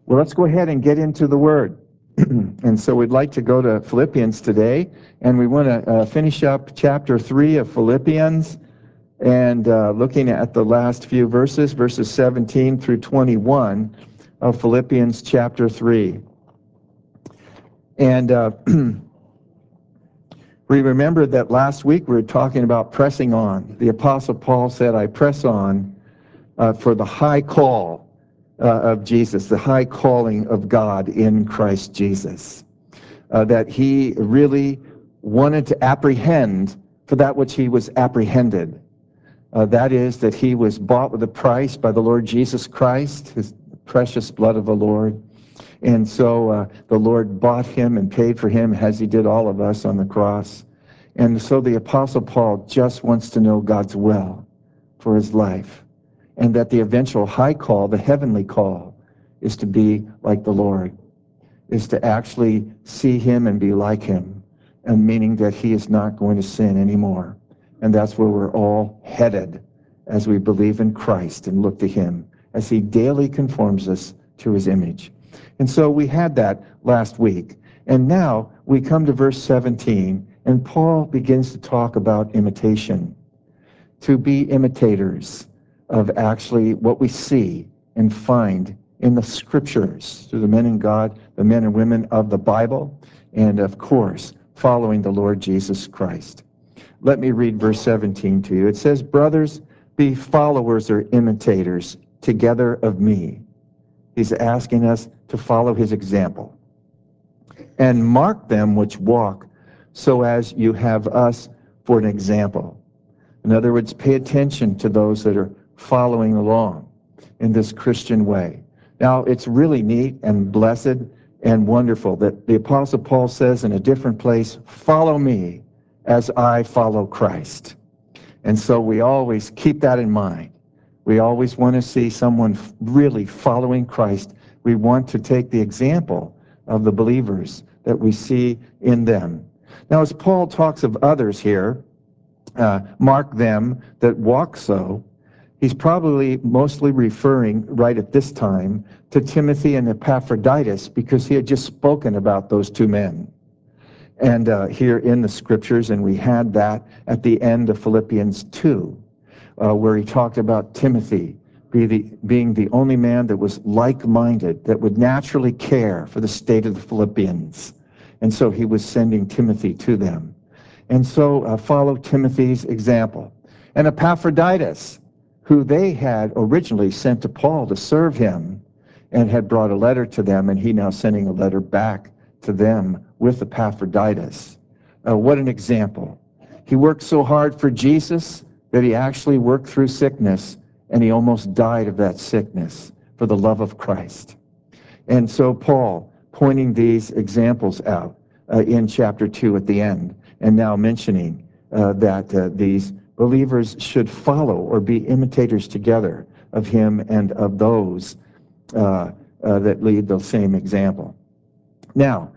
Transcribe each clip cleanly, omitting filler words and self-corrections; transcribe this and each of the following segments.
Well, let's go ahead and get into the Word. And so we'd like to go to Philippians today, and we want to finish up chapter 3 of Philippians, and looking at the last few verses, verses 17 through 21 of Philippians chapter 3. And we remember that last week we were talking about pressing on. The Apostle Paul said, I press on for the high call of Jesus, the high calling of God in Christ Jesus. That he really wanted to apprehend for that which he was apprehended. That is, that he was bought with a price by the Lord Jesus Christ, his precious blood of the Lord. And so the Lord bought him and paid for him as he did all of us on the cross. And so the Apostle Paul just wants to know God's will for his life. And that the eventual high call, the heavenly call, is to be like the Lord, is to actually see him and be like him, and meaning that he is not going to sin anymore. And that's where we're all headed as we believe in Christ and look to him as he daily conforms us to his image. And so we had that last week. And now we come to verse 17, and Paul begins to talk about imitation, to be imitators of actually what we see and find in the scriptures through the men in God, the men and women of the Bible, and of course, following the Lord Jesus Christ. Let me read verse 17 to you. It says, brothers, be followers or imitators together of me. He's asking us to follow his example. And mark them which walk so as you have us for an example. In other words, pay attention to those that are following along in this Christian way. Now, it's really neat and blessed and wonderful that the Apostle Paul says in a different place, follow me as I follow Christ. And so we always keep that in mind. We always want to see someone really following Christ. We want to take the example of the believers that we see in them. Now, as Paul talks of others here, mark them that walk so, he's probably mostly referring right at this time to Timothy and Epaphroditus, because he had just spoken about those two men. And here in the scriptures, and we had that at the end of Philippians 2, where he talked about Timothy being the only man that was like-minded, that would naturally care for the state of the Philippians. And so he was sending Timothy to them. And so follow Timothy's example. And Epaphroditus, who they had originally sent to Paul to serve him, and had brought a letter to them, and he now sending a letter back to them with Epaphroditus. What an example. He worked so hard for Jesus that he actually worked through sickness, and he almost died of that sickness for the love of Christ. And so Paul pointing these examples out in chapter 2 at the end, and now mentioning that these believers should follow or be imitators together of him and of those that lead the same example. Now,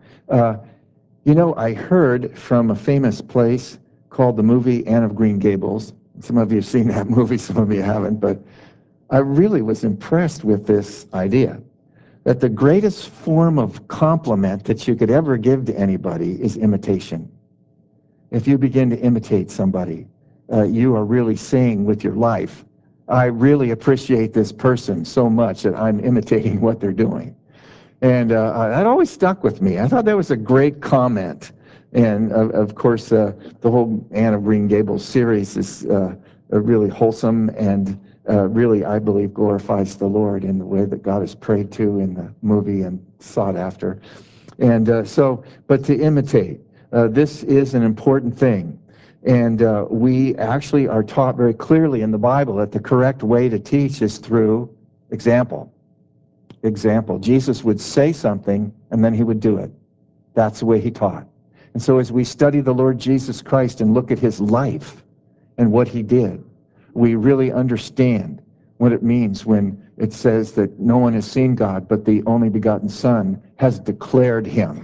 I heard from a famous place called the movie Anne of Green Gables. Some of you have seen that movie, some of you haven't, but I really was impressed with this idea that the greatest form of compliment that you could ever give to anybody is imitation. If you begin to imitate somebody, you are really saying with your life, I really appreciate this person so much that I'm imitating what they're doing. And that always stuck with me. I thought that was a great comment. And of course, the whole Anne of Green Gables series is really wholesome and really, I believe, glorifies the Lord in the way that God is prayed to in the movie and sought after. And but to imitate, this is an important thing. And we actually are taught very clearly in the Bible that the correct way to teach is through example. Example. Jesus would say something, and then he would do it. That's the way he taught. And so as we study the Lord Jesus Christ and look at his life and what he did, we really understand what it means when it says that no one has seen God, but the only begotten Son has declared him,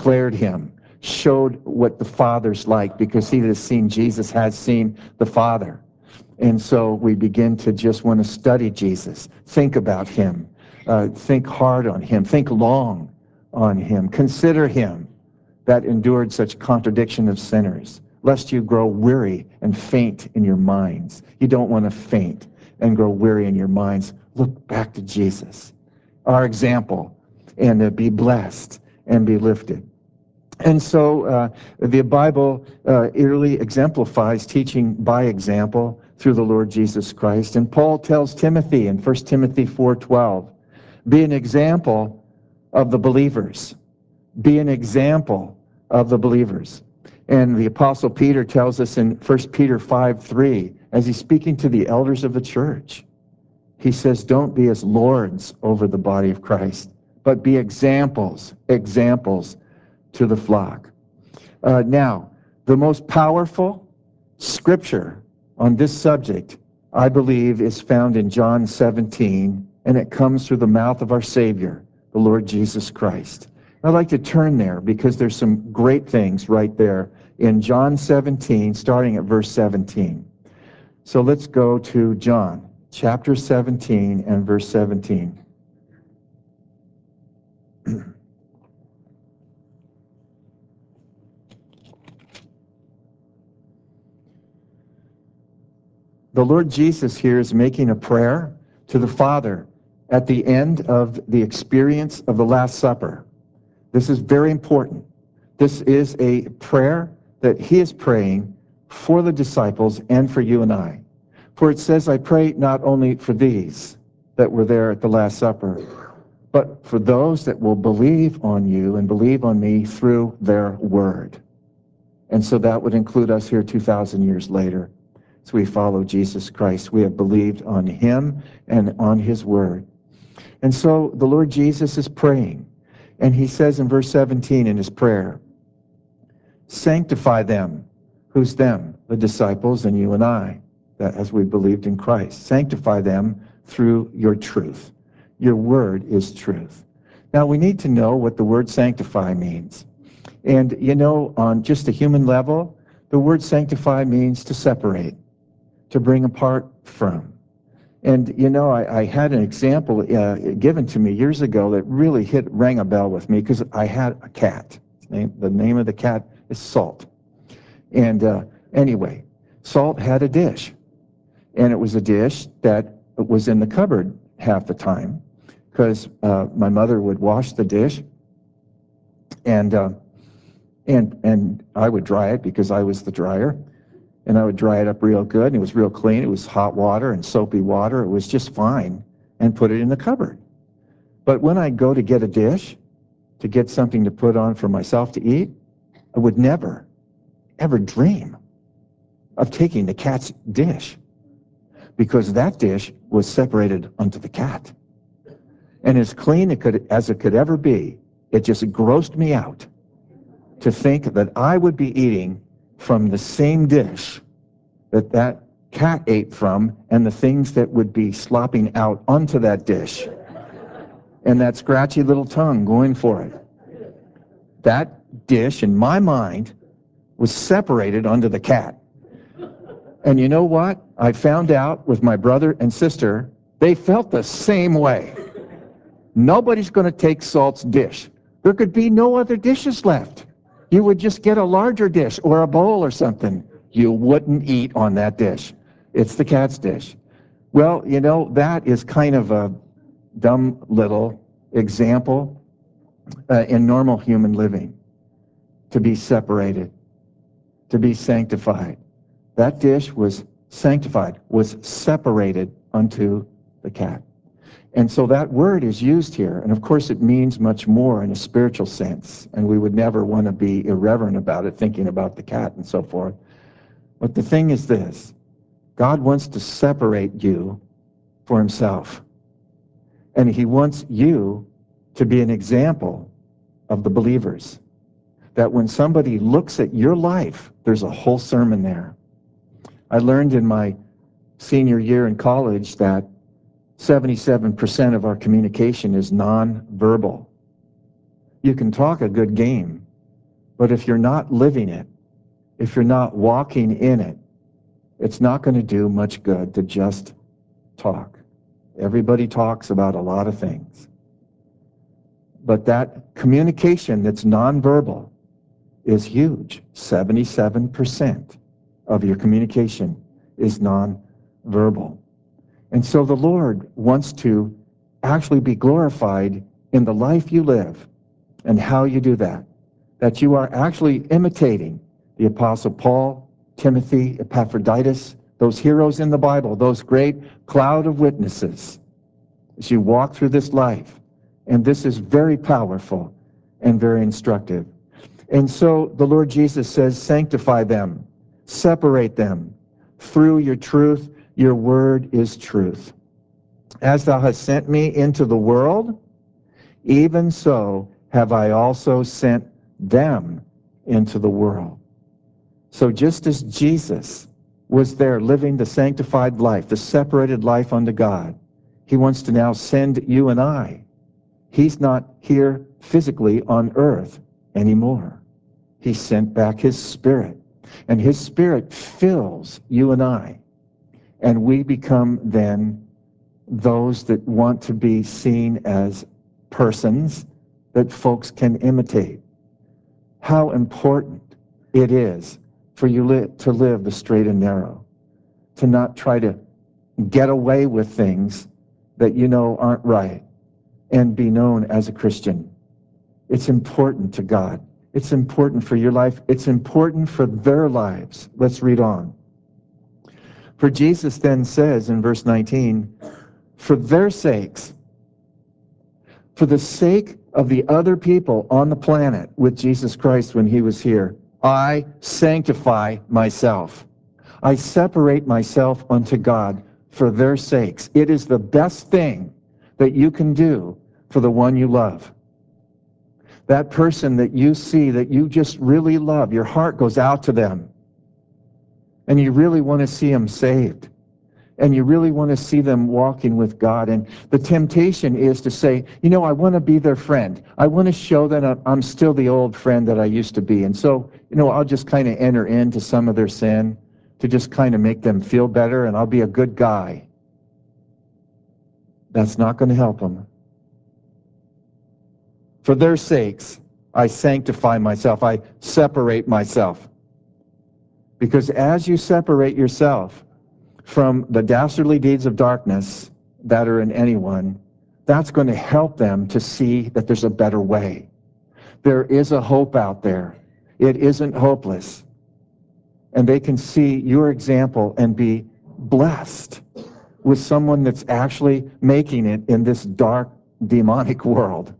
showed what the Father's like, because he that has seen Jesus has seen the Father. And so we begin to just want to study Jesus, think about him, Think hard on him. Think long on him. Consider him that endured such contradiction of sinners, lest you grow weary and faint in your minds. You don't want to faint and grow weary in your minds. Look back to Jesus, our example, and be blessed and be lifted. And so the Bible really exemplifies teaching by example through the Lord Jesus Christ. And Paul tells Timothy in 1 Timothy 4:12, be an example of the believers. Be an example of the believers. And the Apostle Peter tells us in 1 Peter 5:3, as he's speaking to the elders of the church, he says, don't be as lords over the body of Christ, but be examples to the flock. Now, the most powerful scripture on this subject, I believe, is found in John 17, and it comes through the mouth of our Savior, the Lord Jesus Christ. I'd like to turn there because there's some great things right there in John 17, starting at verse 17. So let's go to John chapter 17 and verse 17. The Lord Jesus here is making a prayer to the Father at the end of the experience of the Last Supper. This is very important. This is a prayer that he is praying for the disciples and for you and I. For it says, I pray not only for these that were there at the Last Supper, but for those that will believe on you and believe on me through their word. And so that would include us here 2,000 years later. So we follow Jesus Christ. We have believed on him and on his word. And so the Lord Jesus is praying. And he says in verse 17 in his prayer, sanctify them. Who's them? The disciples and you and I, that as we believed in Christ. Sanctify them through your truth. Your word is truth. Now we need to know what the word sanctify means. And you know, on just a human level, the word sanctify means to separate, to bring apart from. And you know, I had an example given to me years ago that really rang a bell with me because I had a cat. The name of the cat is Salt. And anyway, Salt had a dish. And it was a dish that was in the cupboard half the time because my mother would wash the dish and I would dry it because I was the dryer. And I would dry it up real good, and it was real clean. It was hot water and soapy water. It was just fine, and put it in the cupboard. But when I'd go to get a dish, to get something to put on for myself to eat, I would never, ever dream of taking the cat's dish, because that dish was separated unto the cat. And as clean as it could ever be, it just grossed me out to think that I would be eating from the same dish that cat ate from, and the things that would be slopping out onto that dish, and that scratchy little tongue going for it. That dish, in my mind, was separated onto the cat. And you know what? I found out with my brother and sister, they felt the same way. Nobody's going to take Salt's dish. There could be no other dishes left. You would just get a larger dish or a bowl or something. You wouldn't eat on that dish. It's the cat's dish. Well, you know, that is kind of a dumb little example in normal human living. To be separated, to be sanctified. That dish was sanctified, was separated unto the cat. And so that word is used here, and of course it means much more in a spiritual sense, and we would never want to be irreverent about it, thinking about the cat and so forth. But the thing is this, God wants to separate you for himself, and he wants you to be an example of the believers, that when somebody looks at your life, there's a whole sermon there. I learned in my senior year in college that 77% of our communication is nonverbal. You can talk a good game, but if you're not living it, if you're not walking in it, it's not going to do much good to just talk. Everybody talks about a lot of things. But that communication that's nonverbal is huge. 77% of your communication is nonverbal. And so the Lord wants to actually be glorified in the life you live and how you do that. That you are actually imitating the Apostle Paul, Timothy, Epaphroditus, those heroes in the Bible, those great cloud of witnesses as you walk through this life. And this is very powerful and very instructive. And so the Lord Jesus says, sanctify them, separate them through your truth. Your word is truth. As thou hast sent me into the world, even so have I also sent them into the world. So just as Jesus was there living the sanctified life, the separated life unto God, he wants to now send you and I. He's not here physically on earth anymore. He sent back his Spirit, and his Spirit fills you and I, and we become then those that want to be seen as persons that folks can imitate. How important it is for you to live the straight and narrow, to not try to get away with things that you know aren't right and be known as a Christian. It's important to God. It's important for your life. It's important for their lives. Let's read on. For Jesus then says in verse 19, for their sakes, for the sake of the other people on the planet with Jesus Christ when he was here, I sanctify myself. I separate myself unto God for their sakes. It is the best thing that you can do for the one you love. That person that you see that you just really love, your heart goes out to them. And you really want to see them saved. And you really want to see them walking with God. And the temptation is to say, you know, I want to be their friend. I want to show that I'm still the old friend that I used to be. And so, you know, I'll just kind of enter into some of their sin to just kind of make them feel better, and I'll be a good guy. That's not going to help them. For their sakes, I sanctify myself. I separate myself. Because as you separate yourself from the dastardly deeds of darkness that are in anyone, that's going to help them to see that there's a better way. There is a hope out there. It isn't hopeless. And they can see your example and be blessed with someone that's actually making it in this dark, demonic world.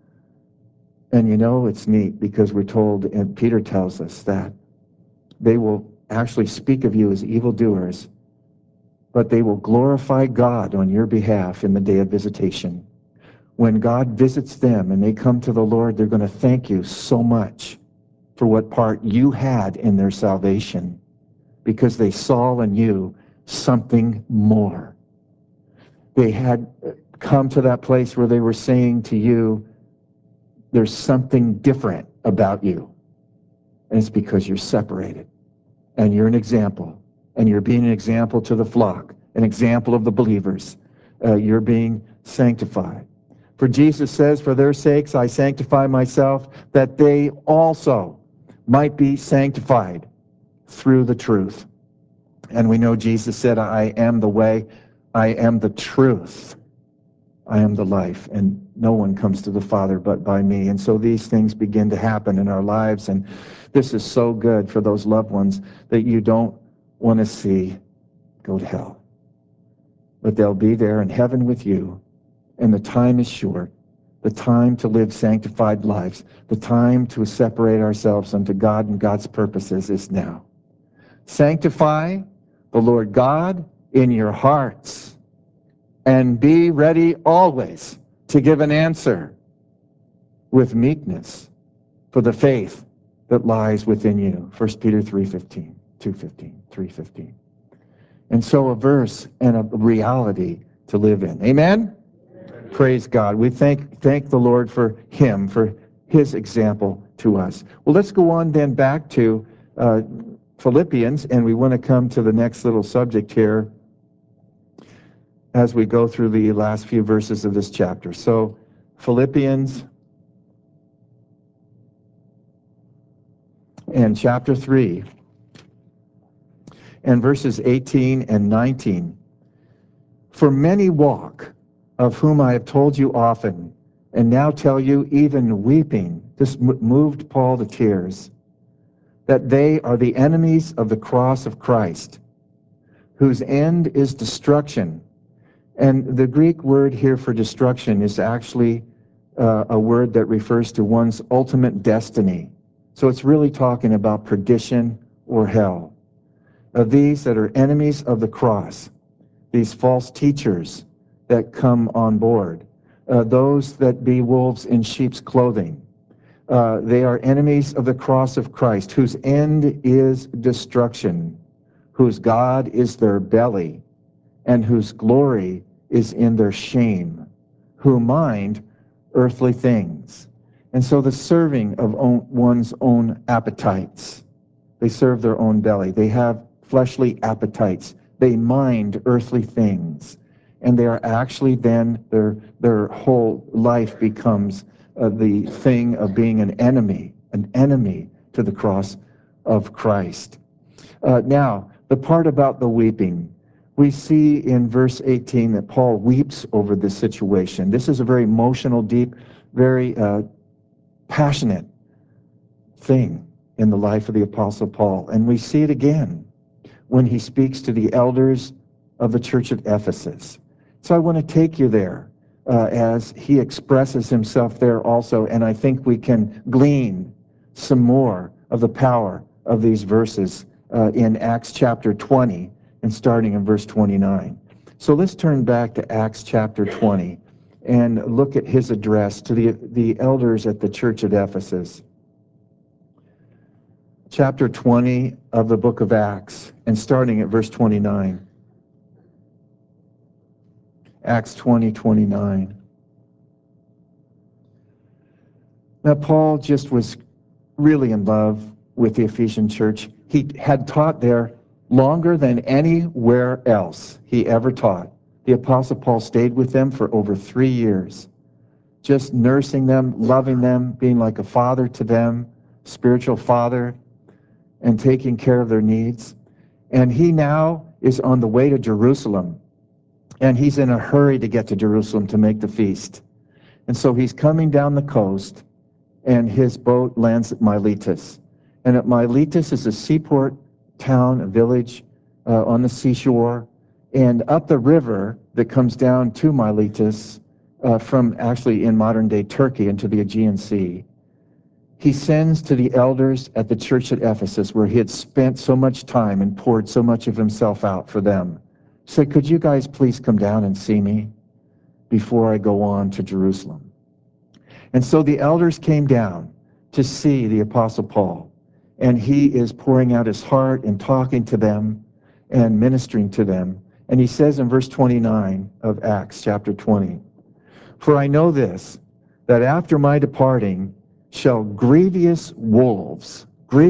And you know, it's neat because we're told, and Peter tells us, that they will actually speak of you as evildoers, but they will glorify God on your behalf in the day of visitation. When God visits them and they come to the Lord, they're going to thank you so much for what part you had in their salvation, because they saw in you something more. They had come to that place where they were saying to you, there's something different about you. And it's because you're separated. And you're an example. And you're being an example to the flock, an example of the believers. You're being sanctified. For Jesus says, for their sakes I sanctify myself, that they also might be sanctified through the truth. And we know Jesus said, I am the way, I am the truth, I am the life, and no one comes to the Father but by me. And so these things begin to happen in our lives, and this is so good for those loved ones that you don't want to see go to hell. But they'll be there in heaven with you, and the time is short. The time to live sanctified lives, the time to separate ourselves unto God and God's purposes is now. Sanctify the Lord God in your hearts, and be ready always to give an answer with meekness for the faith that lies within you. 1 Peter 3:15, 2:15, 3:15. And so a verse and a reality to live in. Amen? Praise God. We thank the Lord for him, for his example to us. Well, let's go on then back to Philippians, and we want to come to the next little subject here. as we go through the last few verses of this chapter. So Philippians and chapter 3 and verses 18 and 19. For many walk, of whom I have told you often, and now tell you even weeping, this moved Paul to tears, that they are the enemies of the cross of Christ, whose end is destruction. And the Greek word here for destruction is actually a word that refers to one's ultimate destiny. So it's really talking about perdition or hell. These that are enemies of the cross, these false teachers that come on board, those that be wolves in sheep's clothing, they are enemies of the cross of Christ, whose end is destruction, whose God is their belly, and whose glory is in their shame, who mind earthly things. And so the serving of one's own appetites, they serve their own belly. They have fleshly appetites. They mind earthly things. And they are actually then, their whole life becomes the thing of being an enemy to the cross of Christ. Now, the part about the weeping, we see in verse 18 that Paul weeps over this situation. This is a very emotional, deep, very passionate thing in the life of the Apostle Paul. And we see it again when he speaks to the elders of the church at Ephesus. So I want to take you there as he expresses himself there also, and I think we can glean some more of the power of these verses in Acts chapter 20 and starting in verse 29. So let's turn back to Acts chapter 20 and look at his address to the elders at the church at Ephesus. Chapter 20 of the book of Acts, and starting at verse 29. Acts 20:29. Now, Paul just was really in love with the Ephesian church. He had taught there longer than anywhere else he ever taught. The Apostle Paul stayed with them for over 3 years, just nursing them, loving them, being like a father to them, spiritual father, and taking care of their needs. And he now is on the way to Jerusalem, and he's in a hurry to get to Jerusalem to make the feast. And so he's coming down the coast, and his boat lands at Miletus. And at Miletus is a seaport town, a village on the seashore, and up the river that comes down to Miletus from actually in modern-day Turkey into the Aegean Sea. He sends to the elders at the church at Ephesus, where he had spent so much time and poured so much of himself out for them. He said, could you guys please come down and see me before I go on to Jerusalem? And so the elders came down to see the Apostle Paul, and he is pouring out his heart and talking to them and ministering to them. And he says in verse 29 of Acts chapter 20, for I know this, that after my departing shall grievous wolves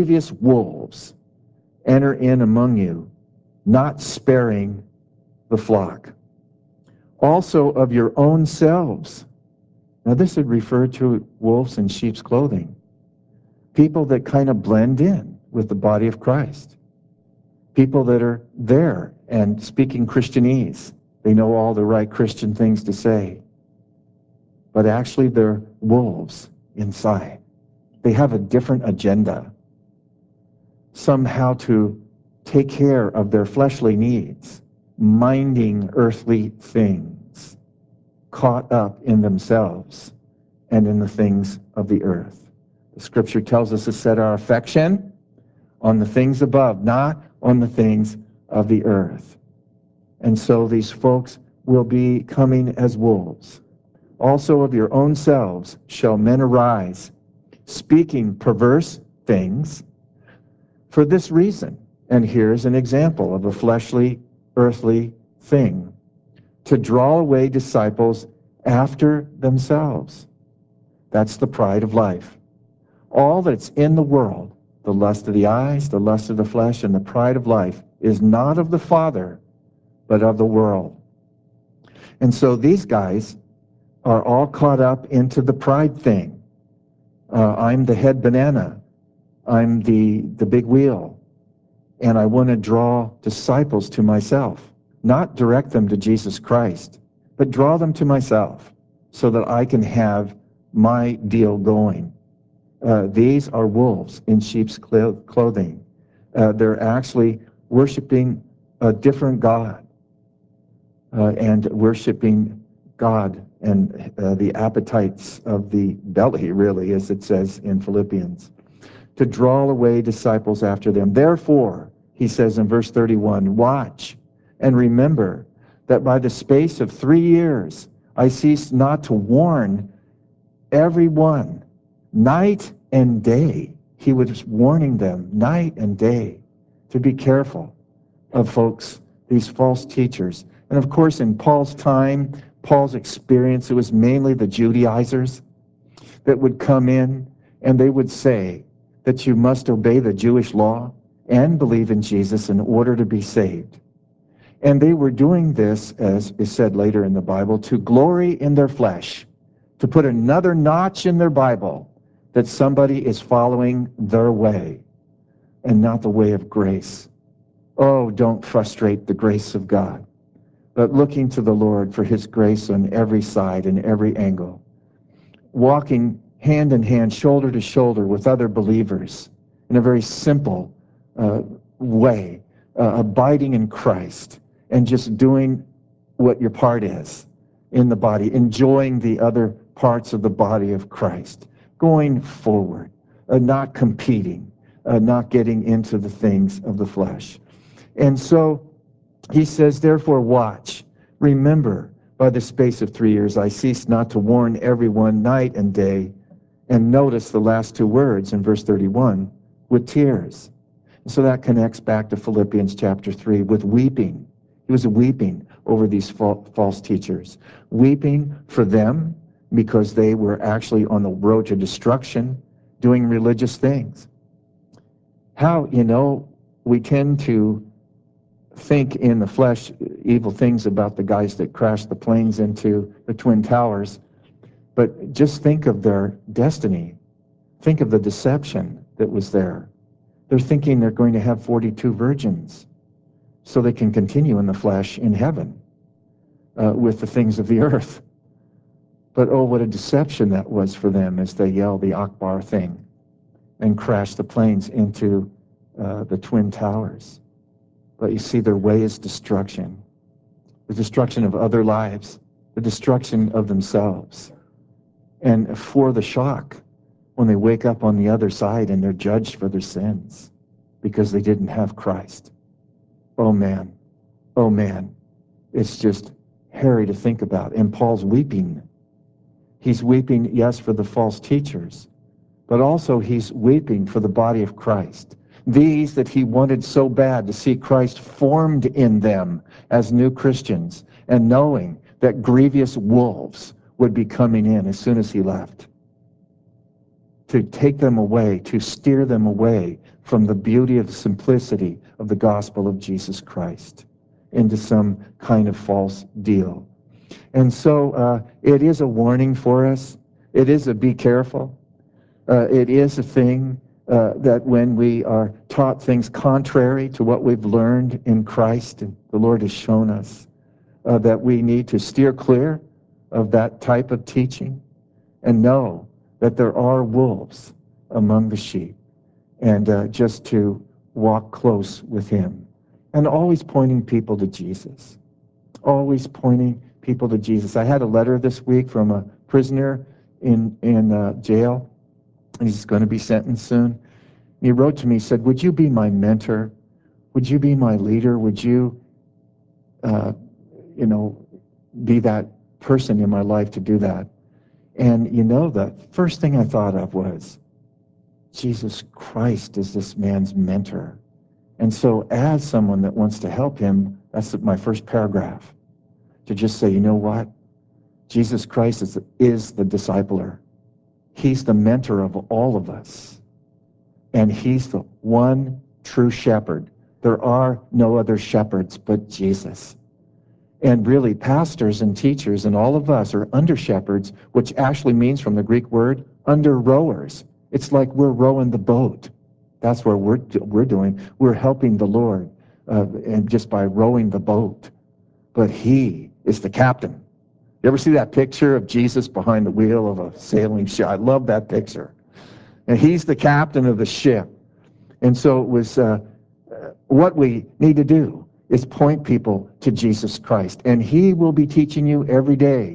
enter in among you, not sparing the flock. Also of your own selves. Now this would refer to wolves in sheep's clothing. People that kind of blend in with the body of Christ. People that are there and speaking Christianese. They know all the right Christian things to say. But actually they're wolves inside. They have a different agenda. Somehow to take care of their fleshly needs, minding earthly things, caught up in themselves and in the things of the earth. The scripture tells us to set our affection on the things above, not on the things of the earth. And so these folks will be coming as wolves. Also of your own selves shall men arise, speaking perverse things for this reason. And here's an example of a fleshly, earthly thing. To draw away disciples after themselves. That's the pride of life. All that's in the world, the lust of the eyes, the lust of the flesh, and the pride of life, is not of the Father, but of the world. And so these guys are all caught up into the pride thing. I'm the head banana. I'm the big wheel. And I want to draw disciples to myself, not direct them to Jesus Christ, but draw them to myself so that I can have my deal going. These are wolves in sheep's clothing. They're actually worshiping a different God and worshiping God and the appetites of the belly, really, as it says in Philippians, to draw away disciples after them. Therefore, he says in verse 31, watch and remember that by the space of 3 years I ceased not to warn everyone night and day. He was warning them night and day to be careful of folks, these false teachers. And of course, in Paul's time, Paul's experience, it was mainly the Judaizers that would come in and they would say that you must obey the Jewish law and believe in Jesus in order to be saved. And they were doing this, as is said later in the Bible, to glory in their flesh, to put another notch in their Bible that somebody is following their way and not the way of grace. Oh, don't frustrate the grace of God, but looking to the Lord for his grace on every side and every angle, walking hand in hand, shoulder to shoulder with other believers in a very simple way, abiding in Christ and just doing what your part is in the body, enjoying the other parts of the body of Christ, going forward, not competing, not getting into the things of the flesh. And so he says, therefore, watch, remember, by the space of 3 years, I ceased not to warn everyone night and day. And notice the last two words in verse 31, with tears. So that connects back to Philippians chapter 3, with weeping. He was weeping over these false teachers, weeping for them because they were actually on the road to destruction, doing religious things. How, we tend to think in the flesh evil things about the guys that crashed the planes into the Twin Towers, but just think of their destiny. Think of the deception that was there. They're thinking they're going to have 42 virgins so they can continue in the flesh in heaven with the things of the earth. But oh, what a deception that was for them as they yelled the Akbar thing and crashed the planes into the Twin Towers. But you see, their way is destruction. The destruction of other lives, the destruction of themselves. And for the shock when they wake up on the other side and they're judged for their sins because they didn't have Christ. Oh man, it's just hairy to think about. And Paul's weeping. He's weeping, yes, for the false teachers, but also he's weeping for the body of Christ. These that he wanted so bad to see Christ formed in them as new Christians, and knowing that grievous wolves would be coming in as soon as he left to take them away, to steer them away from the beauty of the simplicity of the gospel of Jesus Christ into some kind of false deal. And so it is a warning for us. It is a be careful. It is a thing that when we are taught things contrary to what we've learned in Christ, and the Lord has shown us, that we need to steer clear of that type of teaching and know that there are wolves among the sheep, and just to walk close with him. And always pointing people to Jesus. Always pointing people to Jesus. I had a letter this week from a prisoner in jail, and he's going to be sentenced soon. He wrote to me, said, would you be my mentor? Would you be my leader? Would you, be that person in my life to do that? And the first thing I thought of was, Jesus Christ is this man's mentor. And so as someone that wants to help him, that's my first paragraph, to just say, you know what? Jesus Christ is the discipler. He's the mentor of all of us. And he's the one true shepherd. There are no other shepherds but Jesus. And really, pastors and teachers and all of us are under shepherds, which actually means from the Greek word, under rowers. It's like we're rowing the boat. That's what we're doing. We're helping the Lord, and just by rowing the boat. But he is the captain. You ever see that picture of Jesus behind the wheel of a sailing ship? I love that picture. And he's the captain of the ship. And so it was what we need to do is point people to Jesus Christ. And he will be teaching you every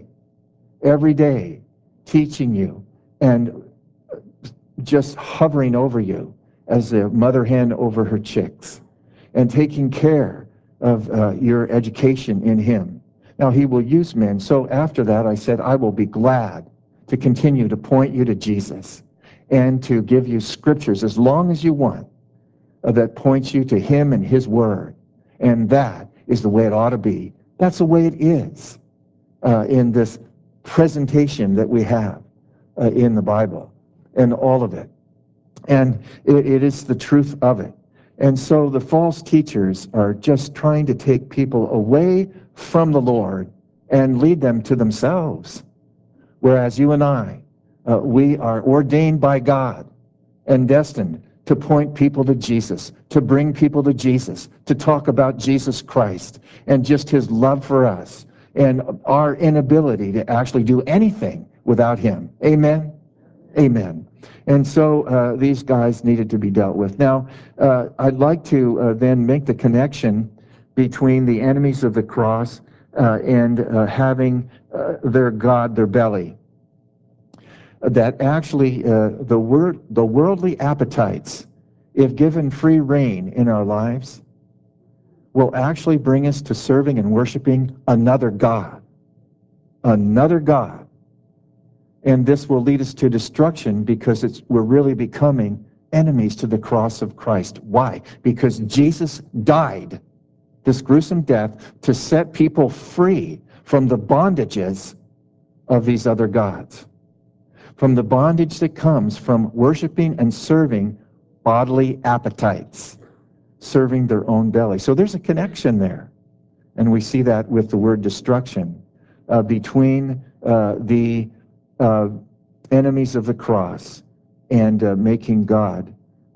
day, teaching you and just hovering over you as a mother hen over her chicks and taking care of your education in him. Now, he will use men. So after that, I said, I will be glad to continue to point you to Jesus and to give you scriptures as long as you want that points you to him and his word. And that is the way it ought to be. That's the way it is in this presentation that we have in the Bible and all of it. And it is the truth of it. And so the false teachers are just trying to take people away from the Lord and lead them to themselves. Whereas you and I, we are ordained by God and destined to point people to Jesus, to bring people to Jesus, to talk about Jesus Christ and just his love for us and our inability to actually do anything without him. Amen? Amen. And so these guys needed to be dealt with. Now, I'd like to then make the connection between the enemies of the cross and having their God, their belly. That actually the worldly appetites, if given free rein in our lives, will actually bring us to serving and worshiping another God. Another God. And this will lead us to destruction because we're really becoming enemies to the cross of Christ. Why? Because Jesus died this gruesome death to set people free from the bondages of these other gods, from the bondage that comes from worshiping and serving bodily appetites, serving their own belly. So there's a connection there. And we see that with the word destruction between the enemies of the cross and making God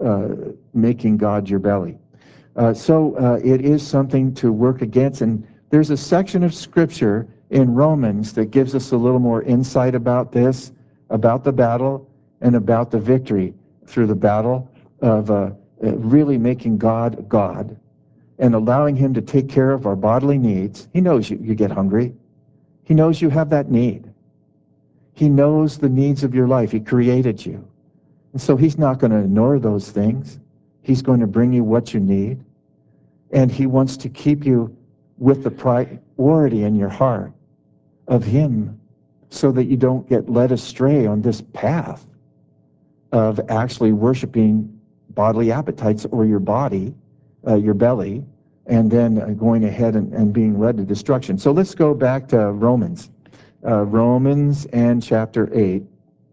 your belly. So it is something to work against. And there's a section of Scripture in Romans that gives us a little more insight about this, about the battle and about the victory through the battle of really making God God and allowing him to take care of our bodily needs. He knows you get hungry. He knows you have that need. He knows the needs of your life. He created you. And so he's not going to ignore those things. He's going to bring you what you need. And he wants to keep you with the priority in your heart of him so that you don't get led astray on this path of actually worshiping bodily appetites or your body, your belly, and then going ahead and being led to destruction. So let's go back to Romans. Romans and chapter 8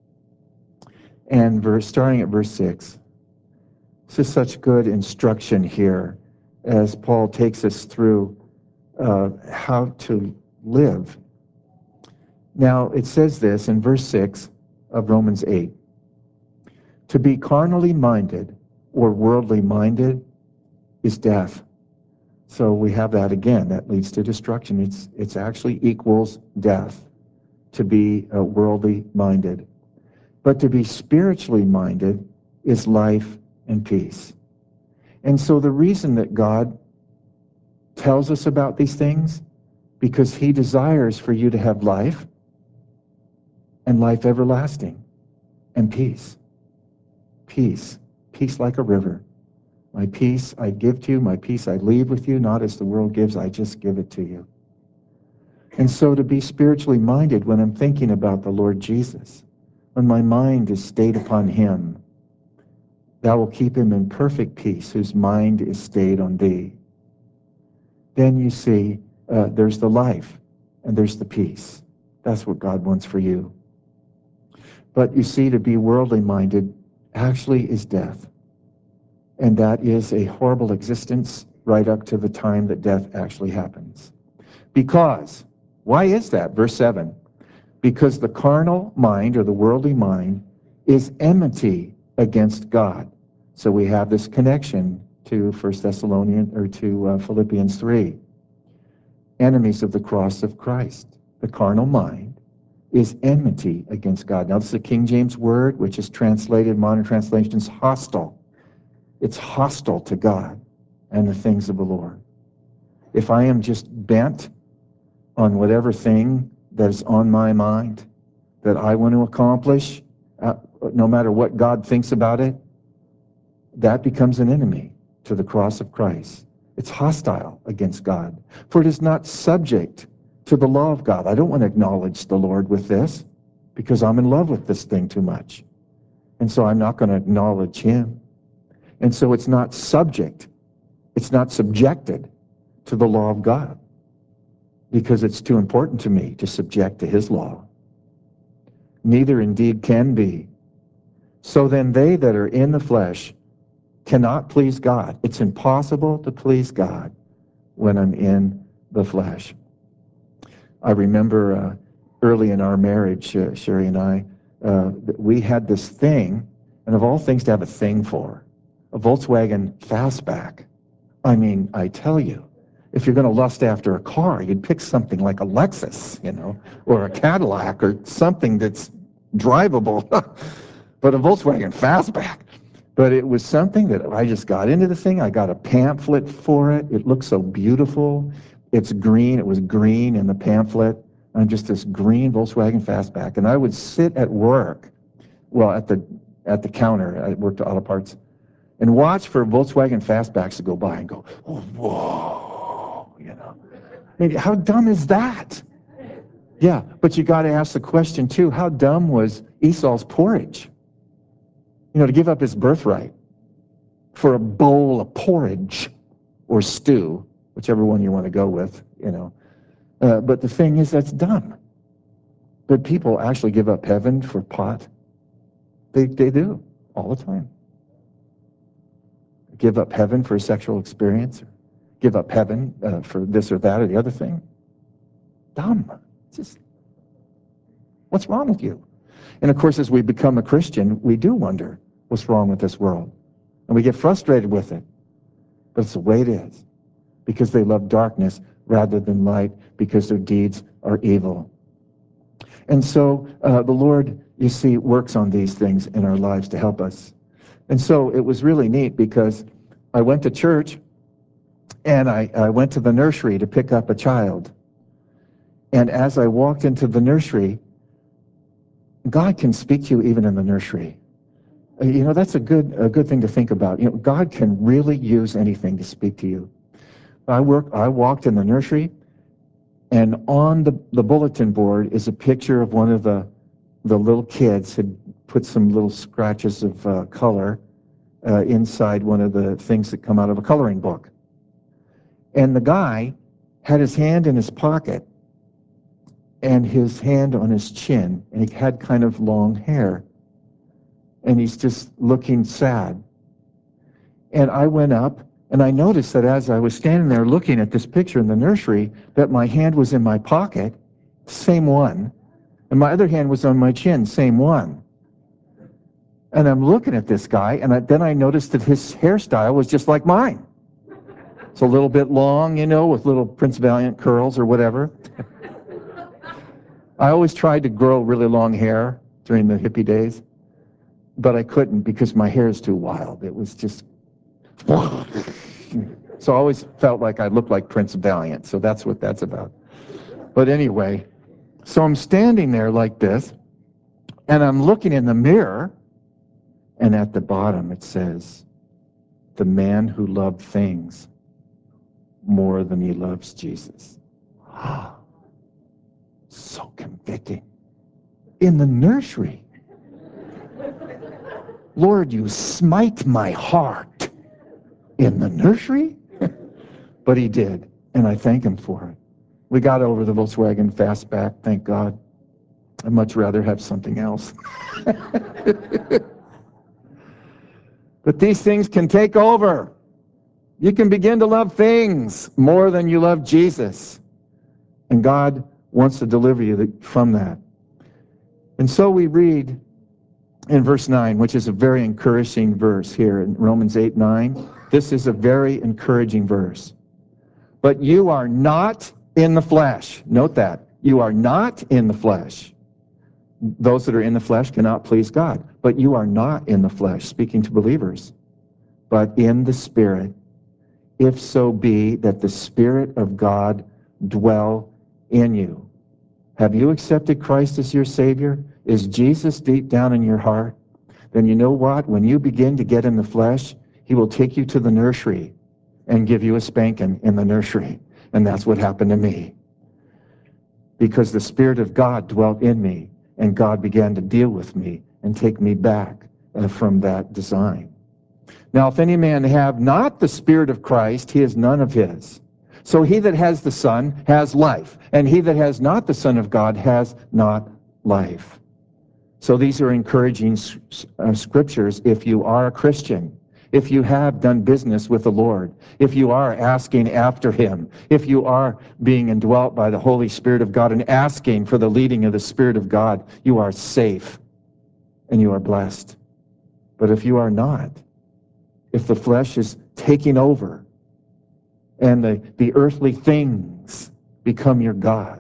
and starting at verse 6. This is such good instruction here as Paul takes us through how to live. Now, it says this in verse 6 of Romans 8. To be carnally minded or worldly minded is death. So we have that again. That leads to destruction. It's actually equals death to be worldly minded. But to be spiritually minded is life and peace. And so the reason that God tells us about these things, because he desires for you to have life and life everlasting and peace. Peace. Peace like a river. My peace I give to you, my peace I leave with you, not as the world gives, I just give it to you. And so to be spiritually minded when I'm thinking about the Lord Jesus, when my mind is stayed upon him, thou will keep him in perfect peace, whose mind is stayed on thee. Then you see there's the life and there's the peace. That's what God wants for you. But you see, to be worldly minded actually is death. And that is a horrible existence right up to the time that death actually happens. Because, why is that? Verse 7. Because the carnal mind, or the worldly mind, is enmity against God. So we have this connection to Philippians 3. Enemies of the cross of Christ. The carnal mind is enmity against God. Now, this is a King James word, which is translated, modern translations, hostile. It's hostile to God and the things of the Lord. If I am just bent on whatever thing that is on my mind that I want to accomplish, no matter what God thinks about it, that becomes an enemy to the cross of Christ. It's hostile against God, for it is not subject to the law of God. I don't want to acknowledge the Lord with this because I'm in love with this thing too much. And so I'm not going to acknowledge him. And so it's not subjected to the law of God because it's too important to me to subject to his law. Neither indeed can be. So then they that are in the flesh cannot please God. It's impossible to please God when I'm in the flesh. I remember early in our marriage, Sherry and I, we had this thing, and of all things to have a thing for, a Volkswagen Fastback. I mean, I tell you, if you're going to lust after a car, you'd pick something like a Lexus, or a Cadillac, or something that's drivable. But a Volkswagen Fastback. But it was something that I just got into the thing. I got a pamphlet for it. It looked so beautiful. It's green. It was green in the pamphlet. And just this green Volkswagen Fastback. And I would sit at work, well, at the counter. I worked at auto parts, and watch for Volkswagen Fastbacks to go by and go, oh, whoa, I mean, how dumb is that? Yeah, but you got to ask the question, too, how dumb was Esau's porridge? To give up his birthright for a bowl of porridge or stew, whichever one you want to go with, But the thing is, that's dumb. But people actually give up heaven for pot. They do all the time. Give up heaven for a sexual experience. Give up heaven for this or that or the other thing. Dumb. Just, what's wrong with you? And of course, as we become a Christian, we do wonder what's wrong with this world. And we get frustrated with it. But it's the way it is. Because they love darkness rather than light, because their deeds are evil. And so the Lord, you see, works on these things in our lives to help us. And so it was really neat because I went to church and I went to the nursery to pick up a child. And as I walked into the nursery, God can speak to you even in the nursery. That's a good thing to think about. God can really use anything to speak to you. I walked in the nursery, and on the bulletin board is a picture of one of the little kids had put some little scratches of color inside one of the things that come out of a coloring book. And the guy had his hand in his pocket and his hand on his chin, and he had kind of long hair. And he's just looking sad. And I went up, and I noticed that as I was standing there looking at this picture in the nursery, that my hand was in my pocket, same one, and my other hand was on my chin, same one. And I'm looking at this guy, and then I noticed that his hairstyle was just like mine. It's a little bit long, with little Prince Valiant curls or whatever. I always tried to grow really long hair during the hippie days, but I couldn't because my hair is too wild. It was just... So I always felt like I looked like Prince Valiant, so that's what that's about. But anyway, so I'm standing there like this, and I'm looking in the mirror, and at the bottom it says, the man who loved things more than he loves Jesus. So convicting. In the nursery. Lord, you smite my heart. In the nursery? But he did, and I thank him for it. We got over the Volkswagen Fastback, thank God. I'd much rather have something else. But these things can take over. You can begin to love things more than you love Jesus. And God wants to deliver you from that. And so we read in verse 9, which is a very encouraging verse here in Romans 8:9. This is a very encouraging verse. But you are not in the flesh. Note that. You are not in the flesh. Those that are in the flesh cannot please God. But you are not in the flesh, speaking to believers, but in the Spirit, if so be that the Spirit of God dwell in you. Have you accepted Christ as your Savior? Is Jesus deep down in your heart? Then you know what? When you begin to get in the flesh, he will take you to the nursery and give you a spanking in the nursery. And that's what happened to me. Because the Spirit of God dwelt in me, and God began to deal with me and take me back from that design. Now, if any man have not the Spirit of Christ, he is none of his. So he that has the Son has life, and he that has not the Son of God has not life. So these are encouraging scriptures if you are a Christian, if you have done business with the Lord, if you are asking after him, if you are being indwelt by the Holy Spirit of God and asking for the leading of the Spirit of God, you are safe and you are blessed. But if you are not, if the flesh is taking over and the earthly things become your God,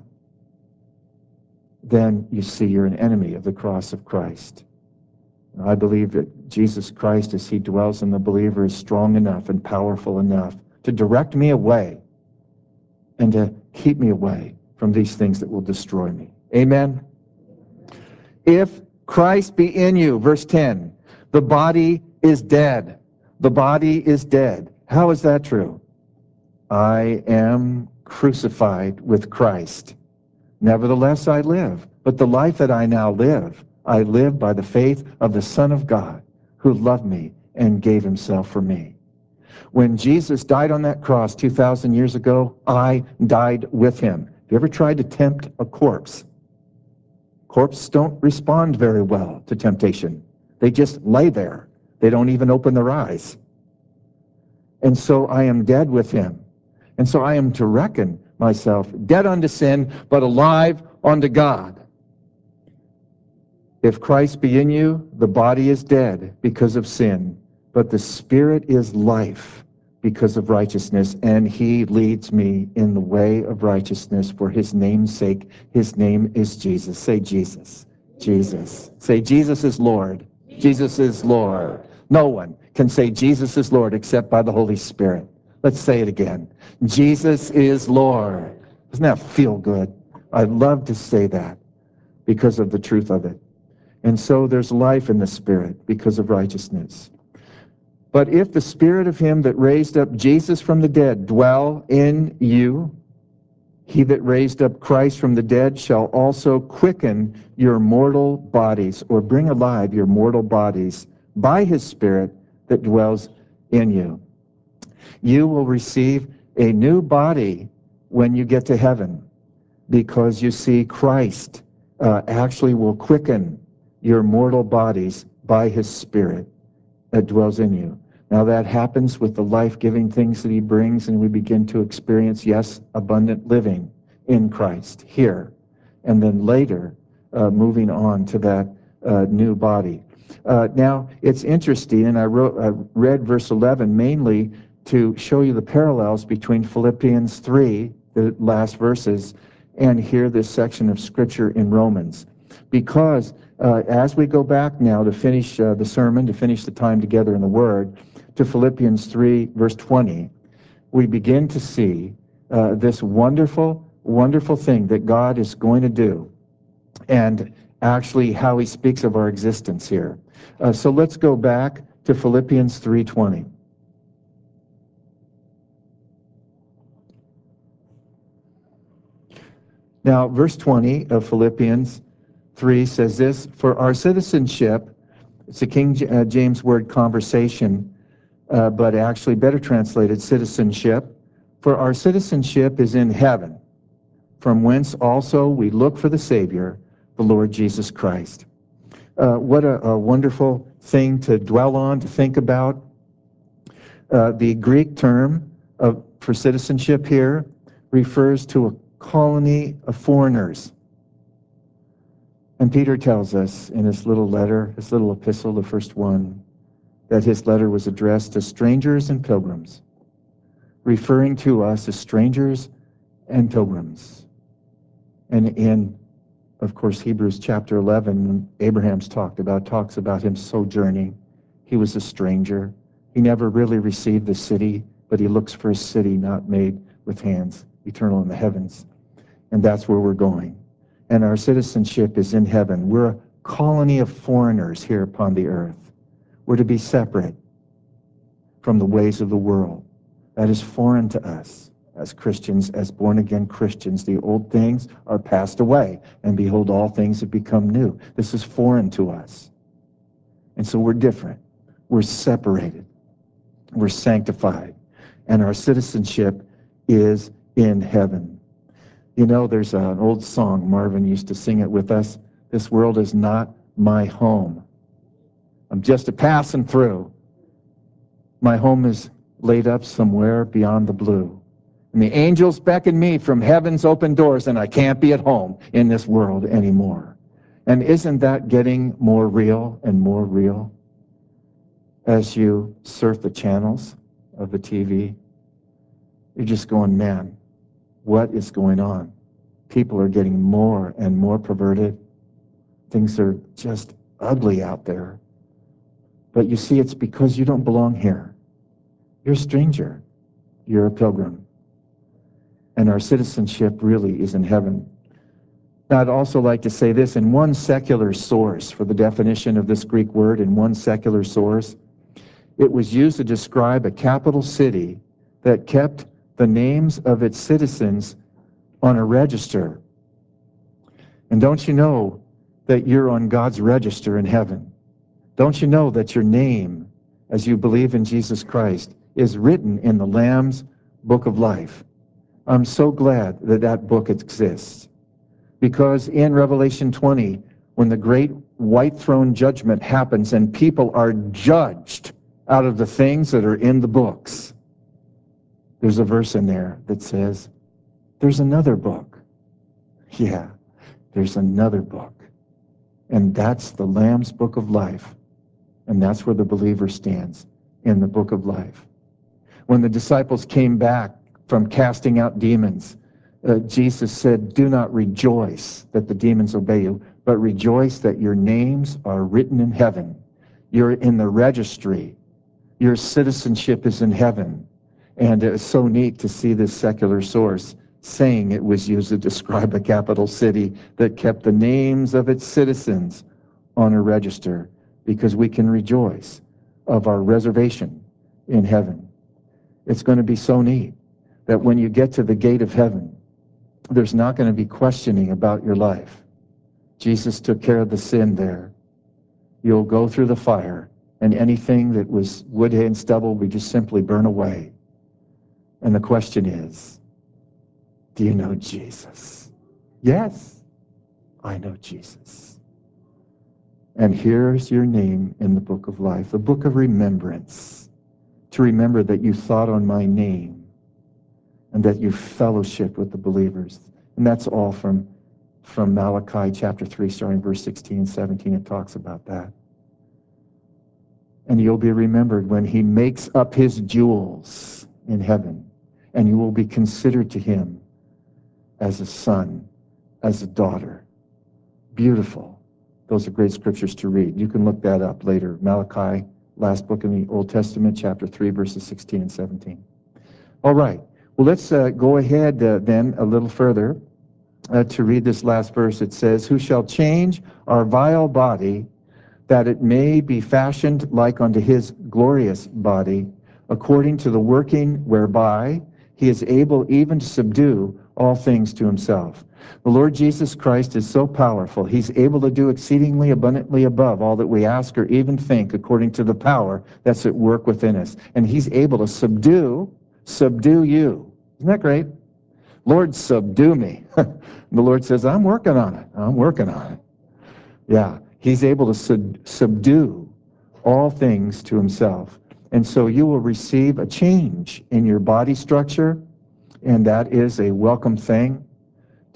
then you see you're an enemy of the cross of Christ. I believe that Jesus Christ, as he dwells in the believer, is strong enough and powerful enough to direct me away and to keep me away from these things that will destroy me. Amen? If Christ be in you, verse 10, the body is dead. The body is dead. How is that true? I am crucified with Christ. Nevertheless, I live. But the life that I now live, I live by the faith of the Son of God, who loved me and gave himself for me. When Jesus died on that cross 2,000 years ago, I died with him. Have you ever tried to tempt a corpse? Corpses don't respond very well to temptation. They just lay there. They don't even open their eyes. And so I am dead with him. And so I am to reckon myself dead unto sin, but alive unto God. If Christ be in you, the body is dead because of sin, but the Spirit is life because of righteousness, and he leads me in the way of righteousness for his name's sake. His name is Jesus. Say Jesus. Jesus. Say Jesus is Lord. Jesus is Lord. No one can say Jesus is Lord except by the Holy Spirit. Let's say it again. Jesus is Lord. Doesn't that feel good? I love to say that because of the truth of it. And so there's life in the Spirit because of righteousness. But if the Spirit of him that raised up Jesus from the dead dwell in you, he that raised up Christ from the dead shall also quicken your mortal bodies, or bring alive your mortal bodies by his Spirit that dwells in you. You will receive a new body when you get to heaven, because you see Christ actually will quicken your mortal bodies by his Spirit that dwells in you. Now that happens with the life-giving things that he brings, and we begin to experience, yes, abundant living in Christ here, and then later moving on to that new body. Now, it's interesting, and I read verse 11 mainly to show you the parallels between Philippians 3, the last verses, and here this section of Scripture in Romans. Because as we go back now to finish the sermon, to finish the time together in the Word, to Philippians 3, verse 20, we begin to see this wonderful, wonderful thing that God is going to do, and actually how he speaks of our existence here. So let's go back to Philippians 3:20. Now, verse 20 of Philippians 3 says this: for our citizenship, it's a King James word conversation, but actually better translated citizenship. For our citizenship is in heaven, from whence also we look for the Savior, the Lord Jesus Christ. What a wonderful thing to dwell on, to think about. The Greek term for citizenship here refers to colony of foreigners. And Peter tells us in his little letter, his little epistle, the first one, that his letter was addressed to strangers and pilgrims, referring to us as strangers and pilgrims. And in, of course, Hebrews chapter 11, Abraham's talks about him sojourning. He was a stranger. He never really received the city, but he looks for a city not made with hands, eternal in the heavens. And that's where we're going. And our citizenship is in heaven. We're a colony of foreigners here upon the earth. We're to be separate from the ways of the world. That is foreign to us as Christians, as born-again Christians. The old things are passed away, and behold, all things have become new. This is foreign to us. And so we're different. We're separated. We're sanctified. And our citizenship is in heaven. You know, there's an old song, Marvin used to sing it with us. This world is not my home. I'm just a passing through. My home is laid up somewhere beyond the blue. And the angels beckon me from heaven's open doors, and I can't be at home in this world anymore. And isn't that getting more real and more real as you surf the channels of the TV? You're just going, man, what is going on? People are getting more and more perverted. Things are just ugly out there. But you see, it's because you don't belong here. You're a stranger. You're a pilgrim. And our citizenship really is in heaven. Now, I'd also like to say this, in one secular source for the definition of this Greek word, in one secular source, it was used to describe a capital city that kept the names of its citizens on a register. And don't you know that you're on God's register in heaven? Don't you know that your name, as you believe in Jesus Christ, is written in the Lamb's book of life? I'm so glad that that book exists. Because in Revelation 20, when the great white throne judgment happens and people are judged out of the things that are in the books, there's a verse in there that says, there's another book. Yeah, there's another book. And that's the Lamb's book of life. And that's where the believer stands, in the book of life. When the disciples came back from casting out demons, Jesus said, do not rejoice that the demons obey you, but rejoice that your names are written in heaven. You're in the registry. Your citizenship is in heaven. And it's so neat to see this secular source saying it was used to describe a capital city that kept the names of its citizens on a register, because we can rejoice of our reservation in heaven. It's going to be so neat that when you get to the gate of heaven, there's not going to be questioning about your life. Jesus took care of the sin there. You'll go through the fire, and anything that was wood, hay, and stubble will just simply burn away. And the question is, do you know Jesus? Yes, I know Jesus. And here's your name in the book of life, the book of remembrance, to remember that you thought on my name and that you fellowship with the believers. And that's all from Malachi chapter 3, starting verse 16 and 17. It talks about that. And you'll be remembered when he makes up his jewels in heaven, and you will be considered to him as a son, as a daughter. Beautiful. Those are great scriptures to read. You can look that up later. Malachi, last book in the Old Testament, chapter 3, verses 16 and 17. All right. Well, let's go ahead then a little further to read this last verse. It says, who shall change our vile body, that it may be fashioned like unto his glorious body, according to the working whereby he is able even to subdue all things to himself. The Lord Jesus Christ is so powerful. He's able to do exceedingly abundantly above all that we ask or even think, according to the power that's at work within us. And he's able to subdue you. Isn't that great? Lord, subdue me. The Lord says, I'm working on it. I'm working on it. Yeah, he's able to subdue all things to himself. And so you will receive a change in your body structure, and that is a welcome thing.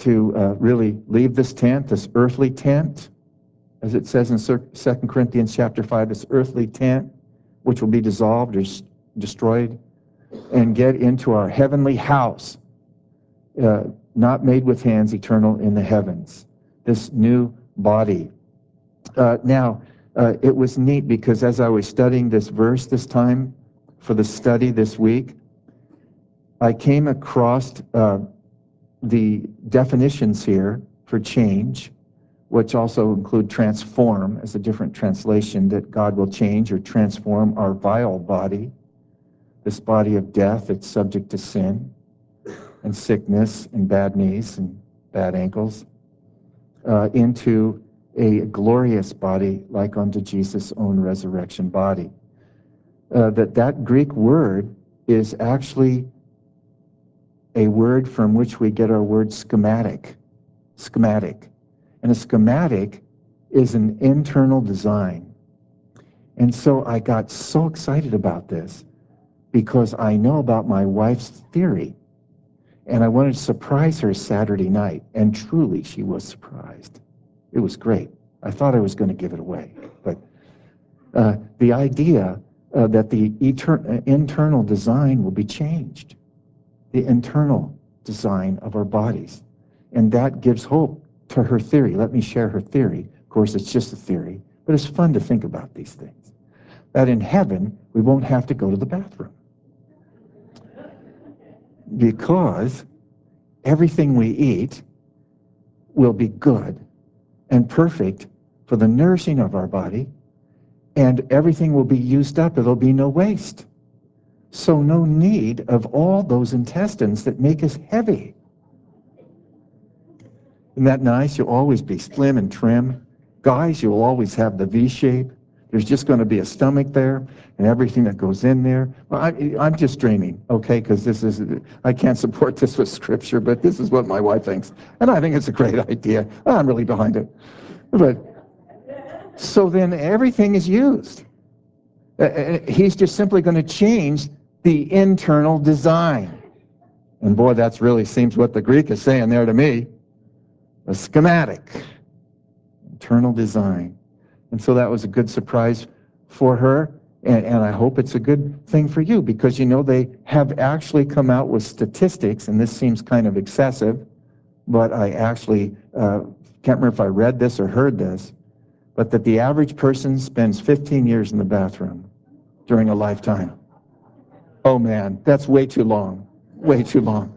to really leave this tent, this earthly tent, as it says in 2 Corinthians chapter 5, this earthly tent, which will be dissolved or destroyed, and get into our heavenly house, not made with hands, eternal in the heavens, this new body. Now, it was neat because as I was studying this verse this time for the study this week, I came across the definitions here for change, which also include transform as a different translation, that God will change or transform our vile body, this body of death that's subject to sin and sickness and bad knees and bad ankles, into a glorious body like unto Jesus' own resurrection body. That Greek word is actually a word from which we get our word schematic. Schematic. And a schematic is an internal design. And so I got so excited about this because I know about my wife's theory. And I wanted to surprise her Saturday night. And truly, she was surprised. It was great. I thought I was going to give it away. But the idea that the internal design will be changed. The internal design of our bodies. And that gives hope to her theory. Let me share her theory. Of course, it's just a theory, but it's fun to think about these things. That in heaven, we won't have to go to the bathroom. Because everything we eat will be good and perfect for the nourishing of our body, and everything will be used up. There'll be no waste. So no need of all those intestines that make us heavy. Isn't that nice? You'll always be slim and trim. Guys, you'll always have the V shape. There's just going to be a stomach there and everything that goes in there. Well, I'm just dreaming, okay, because I can't support this with Scripture, but this is what my wife thinks. And I think it's a great idea. I'm really behind it. But so then everything is used. He's just simply going to change the internal design. And boy, that's really seems what the Greek is saying there to me. A schematic, internal design. And so that was a good surprise for her, and I hope it's a good thing for you, because you know they have actually come out with statistics, and this seems kind of excessive, but I actually can't remember if I read this or heard this, but that the average person spends 15 years in the bathroom during a lifetime. Oh man, that's way too long, way too long.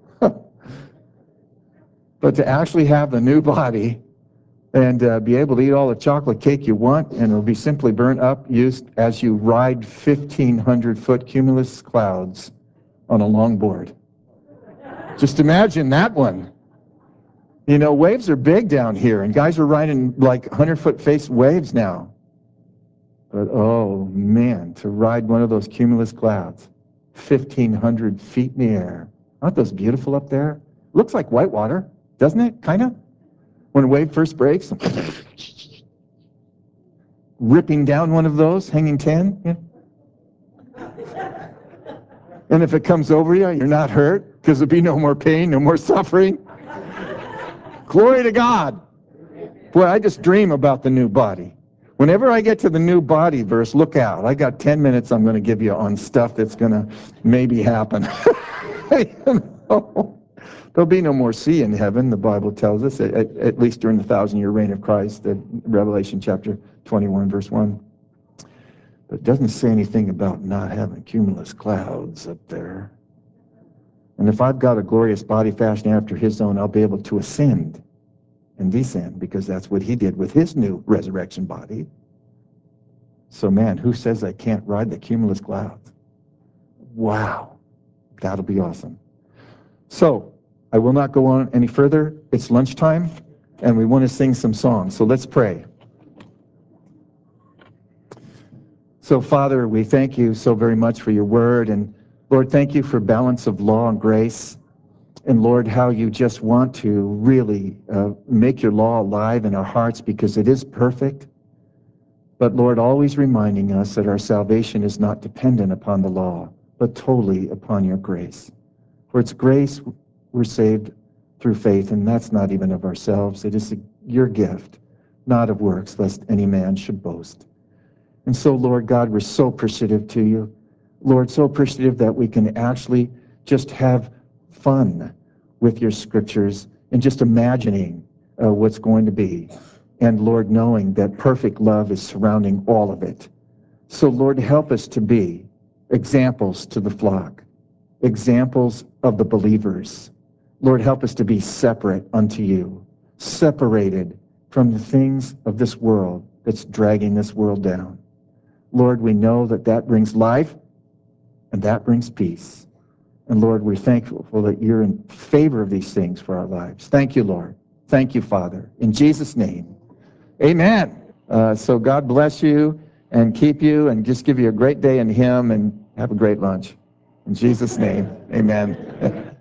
But to actually have the new body and be able to eat all the chocolate cake you want, and it'll be simply burnt up, used as you ride 1,500-foot cumulus clouds on a longboard. Just imagine that one. You know, waves are big down here, and guys are riding like 100-foot face waves now. But oh man, to ride one of those cumulus clouds, 1,500 feet in the air. Aren't those beautiful up there? Looks like whitewater, doesn't it? Kind of. When a wave first breaks, ripping down one of those, hanging 10. Yeah. And if it comes over you, you're not hurt, because there'll be no more pain, no more suffering. Glory to God. Boy, I just dream about the new body. Whenever I get to the new body verse, look out. I got 10 minutes I'm going to give you on stuff that's going to maybe happen. There'll be no more sea in heaven, the Bible tells us, at least during the 1,000-year reign of Christ, Revelation chapter 21, verse 1. But it doesn't say anything about not having cumulus clouds up there. And if I've got a glorious body fashioned after his own, I'll be able to ascend and descend, because that's what he did with his new resurrection body. So man, who says I can't ride the cumulus clouds? Wow, that'll be awesome. So, I will not go on any further. It's lunchtime, and we want to sing some songs. So let's pray. So, Father, we thank you so very much for your word. And, Lord, thank you for balance of law and grace. And, Lord, how you just want to really make your law alive in our hearts, because it is perfect. But, Lord, always reminding us that our salvation is not dependent upon the law, but totally upon your grace. For it's grace we're saved through faith, and that's not even of ourselves. It is your gift, not of works, lest any man should boast. And so, Lord God, we're so appreciative to you. Lord, so appreciative that we can actually just have fun with your scriptures and just imagining what's going to be. And Lord, knowing that perfect love is surrounding all of it. So Lord, help us to be examples to the flock, examples of the believers. Lord, help us to be separate unto you, separated from the things of this world that's dragging this world down. Lord, we know that that brings life and that brings peace. And Lord, we're thankful that you're in favor of these things for our lives. Thank you, Lord. Thank you, Father. In Jesus' name, amen. So God bless you and keep you and just give you a great day in him and have a great lunch. In Jesus' name, amen.